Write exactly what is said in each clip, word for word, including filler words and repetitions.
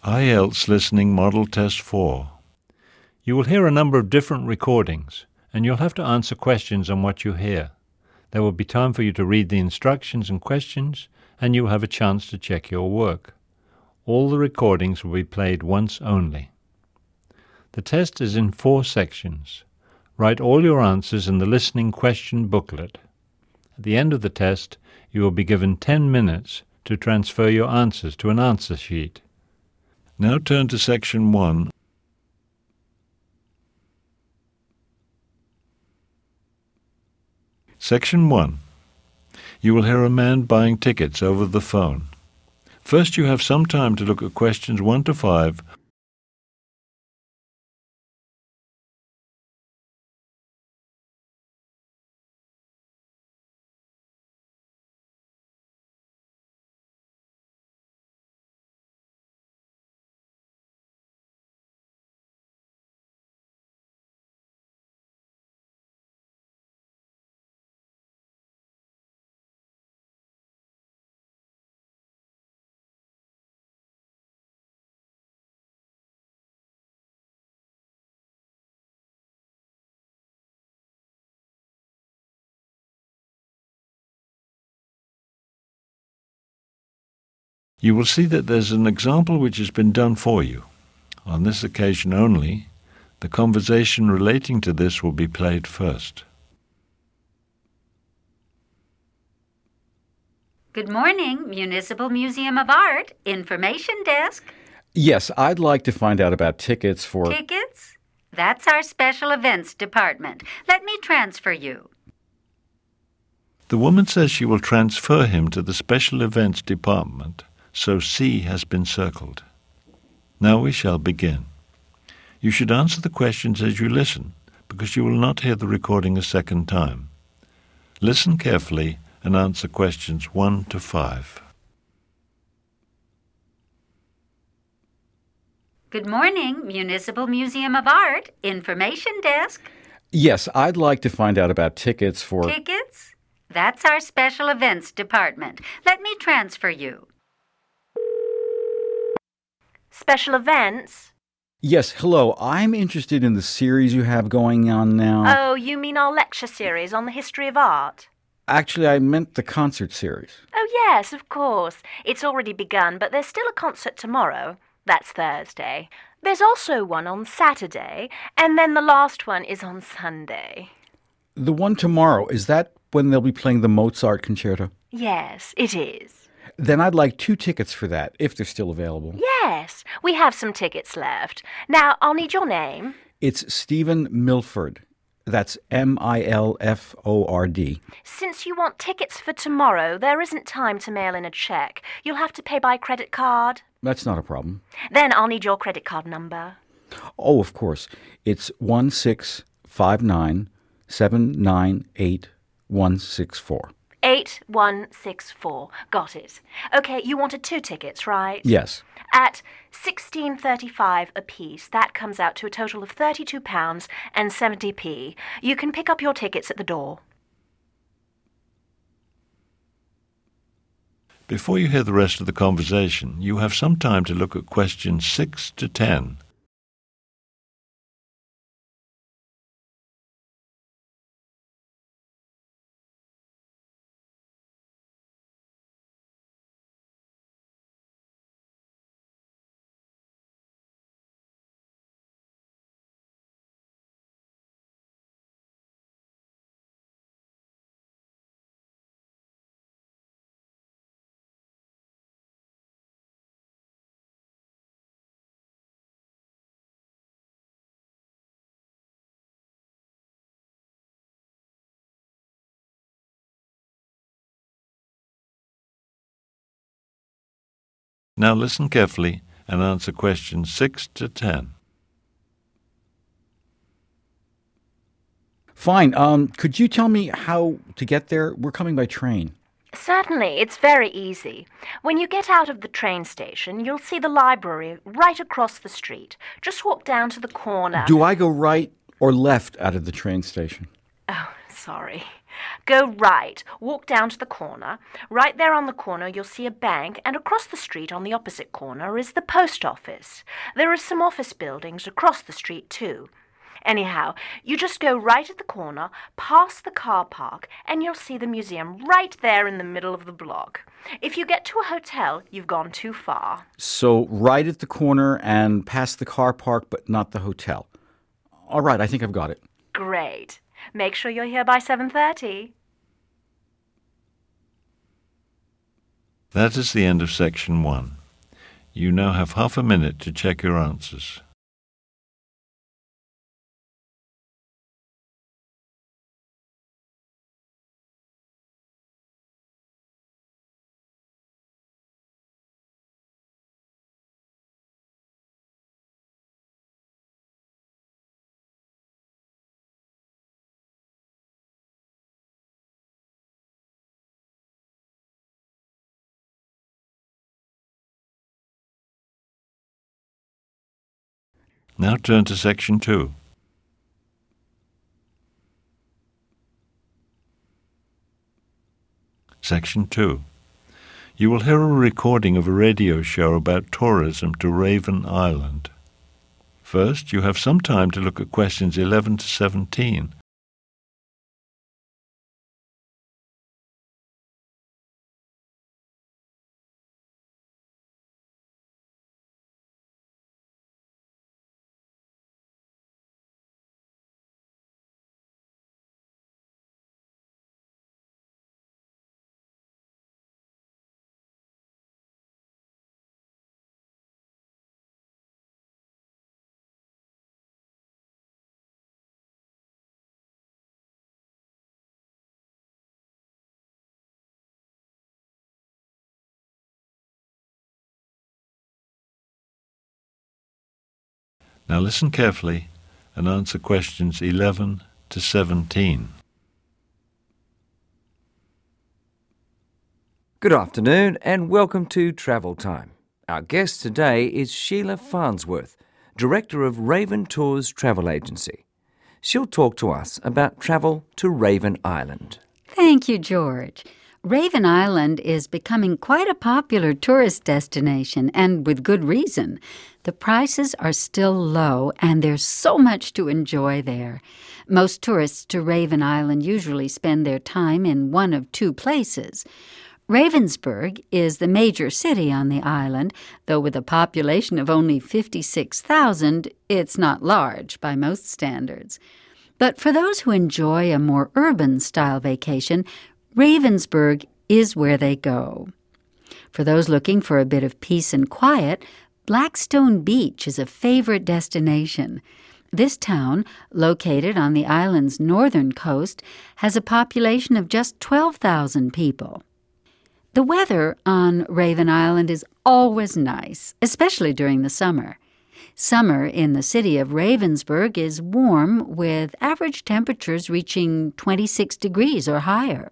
I E L T S Listening Model Test four. You will hear a number of different recordings, and you'll have to answer questions on what you hear. There will be time for you to read the instructions and questions, and you will have a chance to check your work. All the recordings will be played once only. The test is in four sections. Write all your answers in the listening question booklet. At the end of the test, you will be given ten minutes to transfer your answers to an answer sheet. Now turn to section one. Section one. You will hear a man buying tickets over the phone. First, you have some time to look at questions one to five. You will see that there's an example which has been done for you. On this occasion only, the conversation relating to this will be played first. Good morning, Municipal Museum of Art, Information Desk. Yes, I'd like to find out about tickets for... Tickets? That's our special events department. Let me transfer you. The woman says she will transfer him to the special events department, so C has been circled. Now we shall begin. You should answer the questions as you listen, because you will not hear the recording a second time. Listen carefully and answer questions one to five. Good morning, Municipal Museum of Art, Information Desk. Yes, I'd like to find out about tickets for... Tickets? That's our special events department. Let me transfer you. Special events? Yes, hello. I'm interested in the series you have going on now. Oh, you mean our lecture series on the history of art? Actually, I meant the concert series. Oh, yes, of course. It's already begun, but there's still a concert tomorrow. That's Thursday. There's also one on Saturday, and then the last one is on Sunday. The one tomorrow, is that when they'll be playing the Mozart concerto? Yes, it is. Then I'd like two tickets for that, if they're still available. Yes, we have some tickets left. Now, I'll need your name. It's Stephen Milford. That's M I L F O R D. Since you want tickets for tomorrow, there isn't time to mail in a check. You'll have to pay by credit card. That's not a problem. Then I'll need your credit card number. Oh, of course. It's one six five nine seven nine eight one six four. eight one six four. Got it. Okay, you wanted two tickets, right? Yes. At sixteen thirty-five apiece, that comes out to a total of thirty-two pounds and seventy p. You can pick up your tickets at the door. Before you hear the rest of the conversation, you have some time to look at questions six to ten. Now listen carefully and answer questions six to ten. Fine. Um, could you tell me how to get there? We're coming by train. Certainly, it's very easy. When you get out of the train station, you'll see the library right across the street. Just walk down to the corner. Do I go right or left out of the train station? Oh, sorry. Go right, walk down to the corner. Right there on the corner you'll see a bank, and across the street on the opposite corner is the post office. There are some office buildings across the street too. Anyhow, you just go right at the corner, past the car park, and you'll see the museum right there in the middle of the block. If you get to a hotel, you've gone too far. So right at the corner and past the car park, but not the hotel. All right, I think I've got it. Great. Make sure you're here by seven thirty. That is the end of section one. You now have half a minute to check your answers. Now turn to section two. Section two. You will hear a recording of a radio show about tourism to Raven Island. First, you have some time to look at questions eleven to seventeen. Now listen carefully and answer questions eleven to seventeen. Good afternoon and welcome to Travel Time. Our guest today is Sheila Farnsworth, Director of Raven Tours Travel Agency. She'll talk to us about travel to Raven Island. Thank you, George. Raven Island is becoming quite a popular tourist destination, and with good reason. The prices are still low, and there's so much to enjoy there. Most tourists to Raven Island usually spend their time in one of two places. Ravensburg is the major city on the island, though with a population of only fifty-six thousand, it's not large by most standards. But for those who enjoy a more urban-style vacation, Ravensburg is where they go. For those looking for a bit of peace and quiet, Blackstone Beach is a favorite destination. This town, located on the island's northern coast, has a population of just twelve thousand people. The weather on Raven Island is always nice, especially during the summer. Summer in the city of Ravensburg is warm, with average temperatures reaching twenty-six degrees or higher.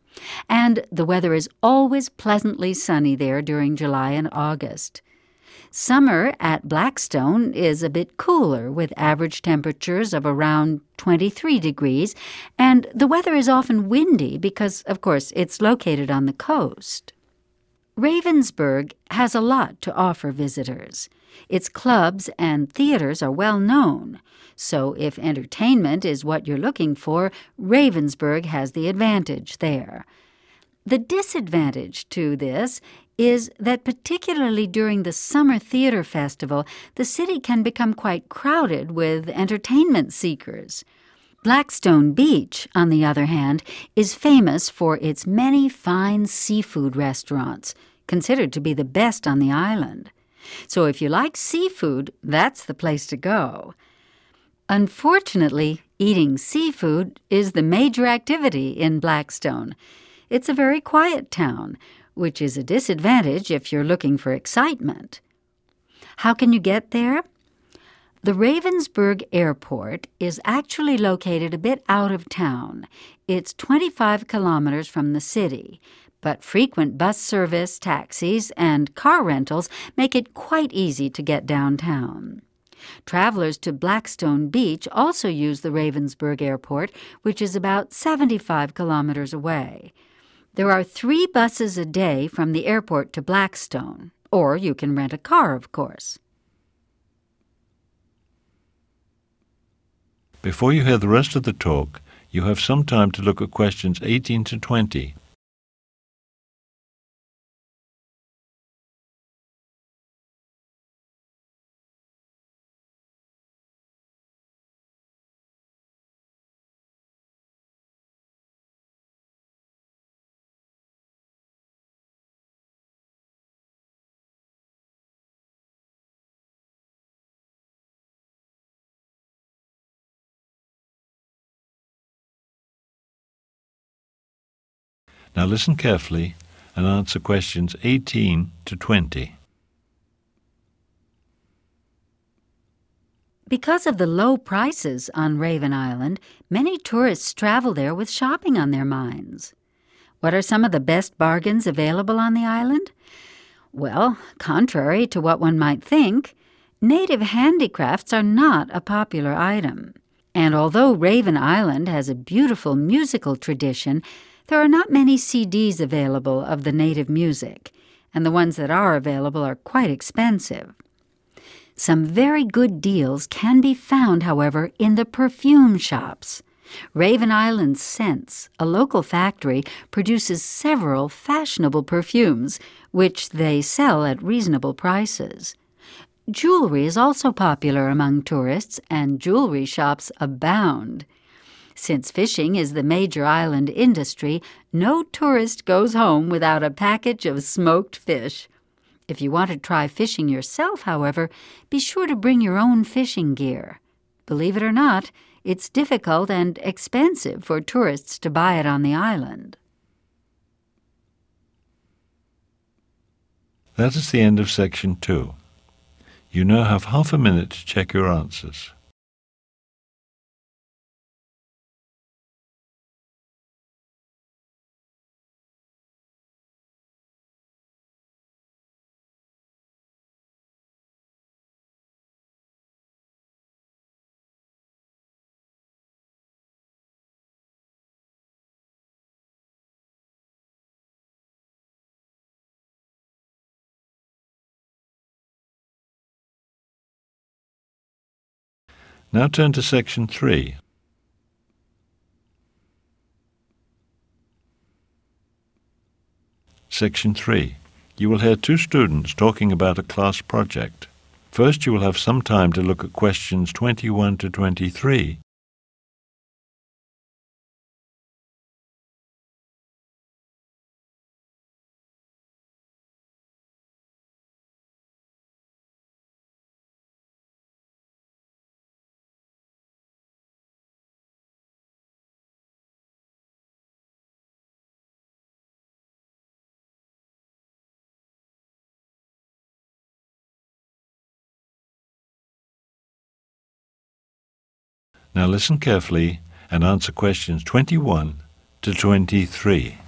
And the weather is always pleasantly sunny there during July and August. Summer at Blackstone is a bit cooler, with average temperatures of around twenty-three degrees, and the weather is often windy because, of course, it's located on the coast. Ravensburg has a lot to offer visitors. Its clubs and theaters are well known, so if entertainment is what you're looking for, Ravensburg has the advantage there. The disadvantage to this is that particularly during the Summer Theater Festival, the city can become quite crowded with entertainment seekers. Blackstone Beach, on the other hand, is famous for its many fine seafood restaurants, considered to be the best on the island. So if you like seafood, that's the place to go. Unfortunately, eating seafood is the major activity in Blackstone. It's a very quiet town, which is a disadvantage if you're looking for excitement. How can you get there? The Ravensburg Airport is actually located a bit out of town. It's twenty-five kilometers from the city, but frequent bus service, taxis, and car rentals make it quite easy to get downtown. Travelers to Blackstone Beach also use the Ravensburg Airport, which is about seventy-five kilometers away. There are three buses a day from the airport to Blackstone, or you can rent a car, of course. Before you hear the rest of the talk, you have some time to look at questions eighteen to twenty. Now listen carefully and answer questions eighteen to twenty. Because of the low prices on Raven Island, many tourists travel there with shopping on their minds. What are some of the best bargains available on the island? Well, contrary to what one might think, native handicrafts are not a popular item. And although Raven Island has a beautiful musical tradition, there are not many C Ds available of the native music, and the ones that are available are quite expensive. Some very good deals can be found, however, in the perfume shops. Raven Island Scents, a local factory, produces several fashionable perfumes, which they sell at reasonable prices. Jewelry is also popular among tourists, and jewelry shops abound. Since fishing is the major island industry, no tourist goes home without a package of smoked fish. If you want to try fishing yourself, however, be sure to bring your own fishing gear. Believe it or not, it's difficult and expensive for tourists to buy it on the island. That is the end of section two. You now have half a minute to check your answers. Now turn to section three. Section three. You will hear two students talking about a class project. First, you will have some time to look at questions twenty-one to twenty-three. Now listen carefully and answer questions twenty-one to twenty-three.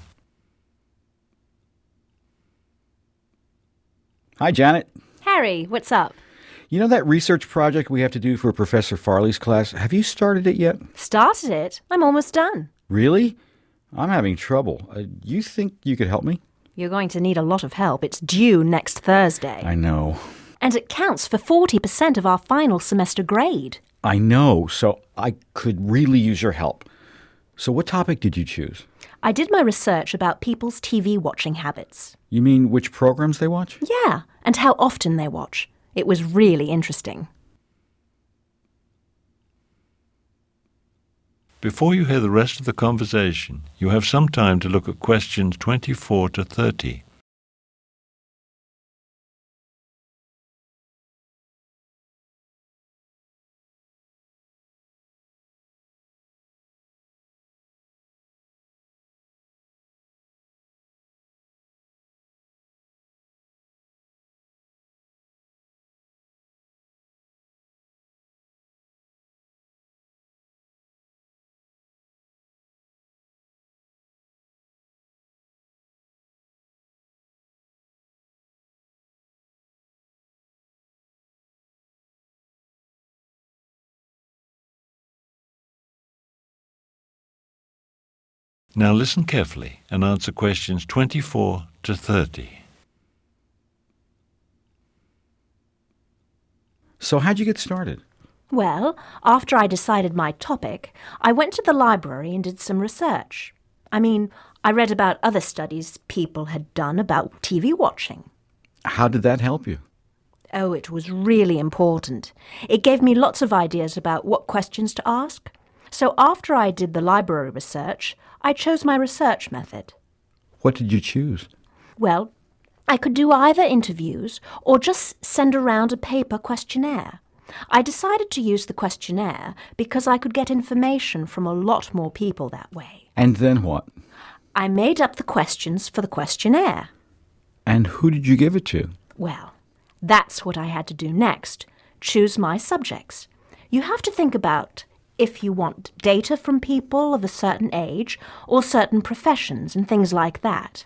Hi, Janet. Harry, what's up? You know that research project we have to do for Professor Farley's class? Have you started it yet? Started it? I'm almost done. Really? I'm having trouble. Uh, you think you could help me? You're going to need a lot of help. It's due next Thursday. I know. And it counts for forty percent of our final semester grade. I know, so I could really use your help. So what topic did you choose? I did my research about people's T V watching habits. You mean which programs they watch? Yeah, and how often they watch. It was really interesting. Before you hear the rest of the conversation, you have some time to look at questions twenty-four to thirty. Now listen carefully and answer questions twenty-four to thirty. So how'd you get started? Well, after I decided my topic, I went to the library and did some research. I mean, I read about other studies people had done about T V watching. How did that help you? Oh, it was really important. It gave me lots of ideas about what questions to ask. So after I did the library research, I chose my research method. What did you choose? Well, I could do either interviews or just send around a paper questionnaire. I decided to use the questionnaire because I could get information from a lot more people that way. And then what? I made up the questions for the questionnaire. And who did you give it to? Well, that's what I had to do next. Choose my subjects. You have to think about if you want data from people of a certain age or certain professions and things like that.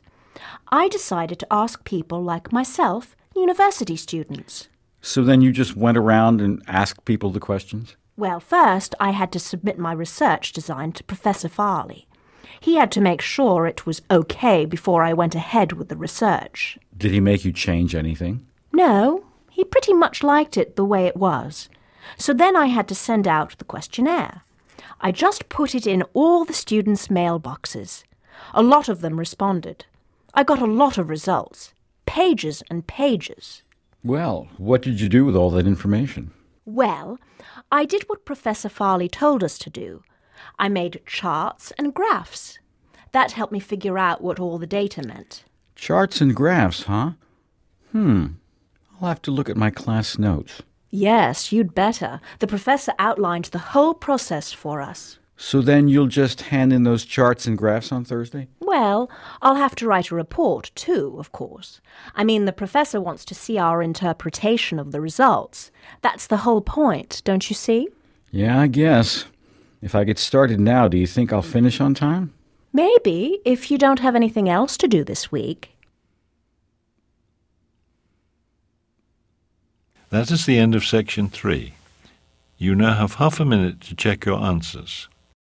I decided to ask people like myself, university students. So then you just went around and asked people the questions? Well, first I had to submit my research design to Professor Farley. He had to make sure it was okay before I went ahead with the research. Did he make you change anything? No, he pretty much liked it the way it was. So then I had to send out the questionnaire. I just put it in all the students' mailboxes. A lot of them responded. I got a lot of results. Pages and pages. Well, what did you do with all that information? Well, I did what Professor Farley told us to do. I made charts and graphs. That helped me figure out what all the data meant. Charts and graphs, huh? Hmm. I'll have to look at my class notes. Yes, you'd better. The professor outlined the whole process for us. So then you'll just hand in those charts and graphs on Thursday? Well, I'll have to write a report too, of course. I mean, the professor wants to see our interpretation of the results. That's the whole point, don't you see? Yeah, I guess. If I get started now, do you think I'll finish on time? Maybe, if you don't have anything else to do this week. That is the end of section three. You now have half a minute to check your answers.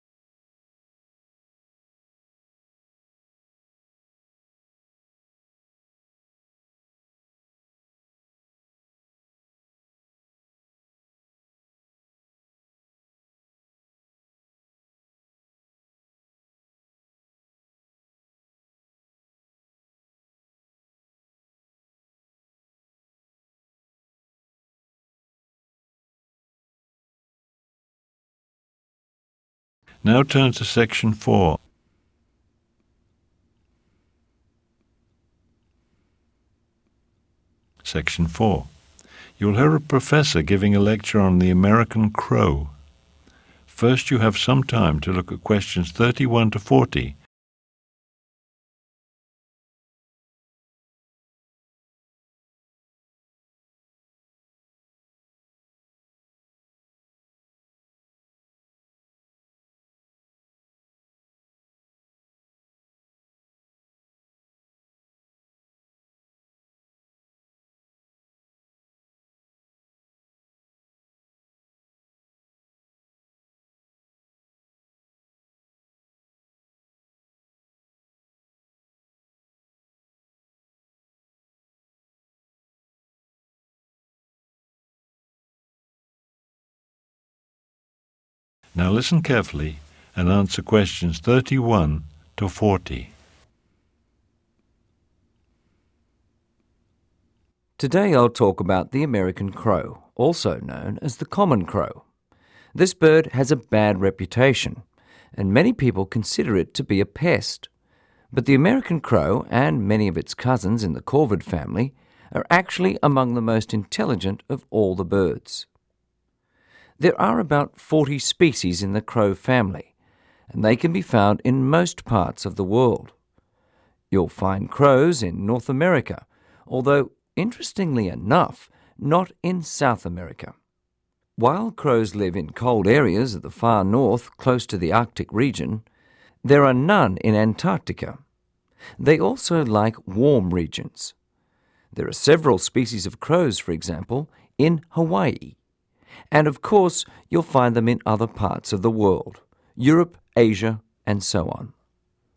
Now turn to section four. Section four. You'll hear a professor giving a lecture on the American crow. First, you have some time to look at questions thirty-one to forty. Now listen carefully and answer questions thirty-one to forty. Today I'll talk about the American crow, also known as the common crow. This bird has a bad reputation, and many people consider it to be a pest. But the American crow and many of its cousins in the corvid family are actually among the most intelligent of all the birds. There are about forty species in the crow family, and they can be found in most parts of the world. You'll find crows in North America, although, interestingly enough, not in South America. While crows live in cold areas of the far north close to the Arctic region, there are none in Antarctica. They also like warm regions. There are several species of crows, for example, in Hawaii. And of course, you'll find them in other parts of the world, Europe, Asia, and so on.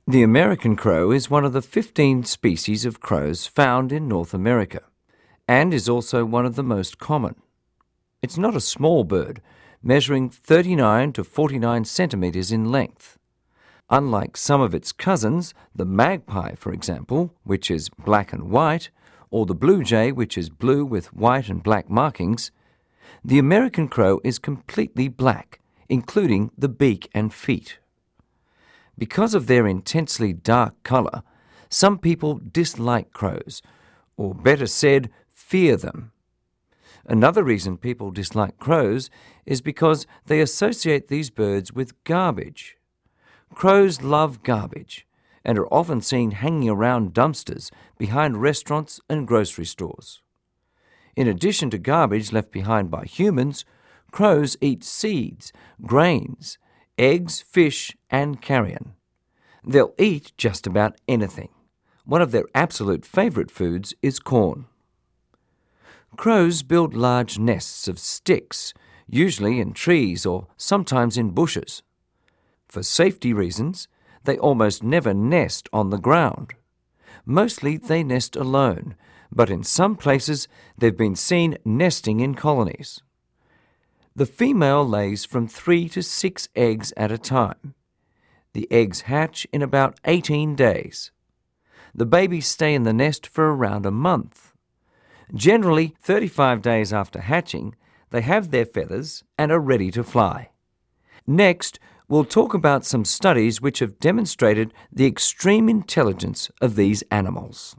The American crow is one of the fifteen species of crows found in North America, and is also one of the most common. It's not a small bird, measuring thirty-nine to forty-nine centimetres in length. Unlike some of its cousins, the magpie, for example, which is black and white, or the blue jay, which is blue with white and black markings, the American crow is completely black, including the beak and feet. Because of their intensely dark colour, some people dislike crows, or better said, fear them. Another reason people dislike crows is because they associate these birds with garbage. Crows love garbage and are often seen hanging around dumpsters behind restaurants and grocery stores. In addition to garbage left behind by humans, crows eat seeds, grains, eggs, fish, and carrion. They'll eat just about anything. One of their absolute favourite foods is corn. Crows build large nests of sticks, usually in trees or sometimes in bushes. For safety reasons, they almost never nest on the ground. Mostly they nest alone, but in some places they've been seen nesting in colonies. The female lays from three to six eggs at a time. The eggs hatch in about eighteen days. The babies stay in the nest for around a month. Generally, thirty-five days after hatching, they have their feathers and are ready to fly. Next, we'll talk about some studies which have demonstrated the extreme intelligence of these animals.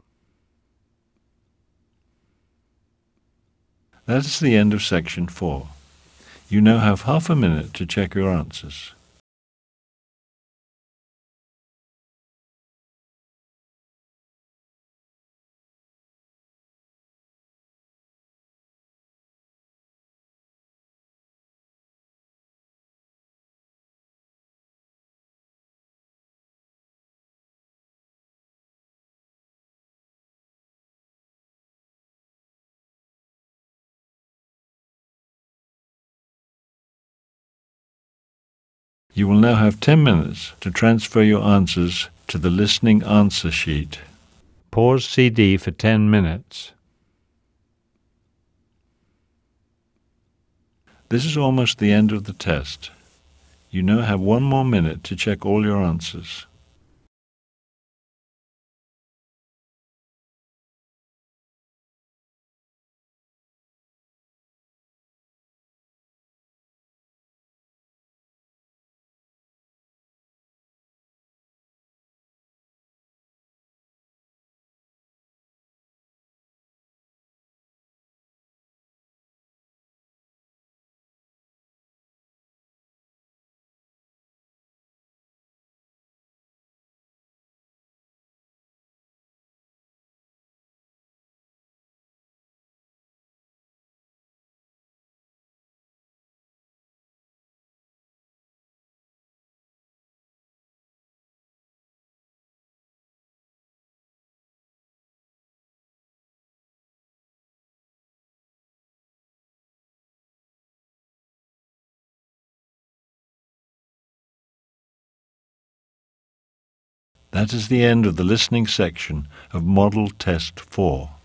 That is the end of section four. You now have half a minute to check your answers. You will now have ten minutes to transfer your answers to the listening answer sheet. Pause C D for ten minutes. This is almost the end of the test. You now have one more minute to check all your answers. That is the end of the listening section of Model Test four.